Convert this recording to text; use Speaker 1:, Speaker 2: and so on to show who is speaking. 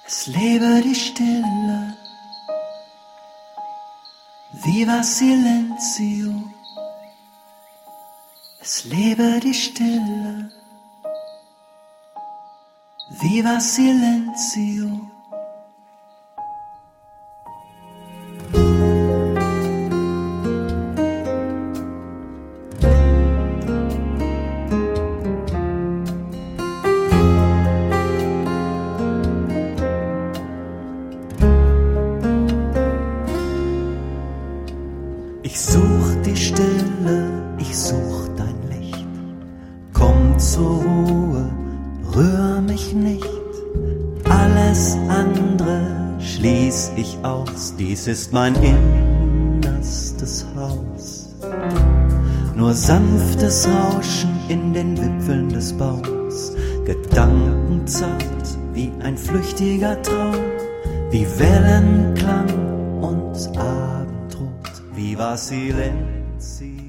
Speaker 1: Es lebe die Stille, viva silenzio. Es lebe die Stille, viva silenzio. Ich such die Stille, ich such dein Licht. Komm zur Ruhe, rühr mich nicht. Alles andere schließ ich aus. Dies ist mein innerstes Haus. Nur sanftes Rauschen in den Wipfeln des Baums. Gedankenzart wie ein flüchtiger Traum. Wie Wellenklang und Abendrot. Viva silenzio.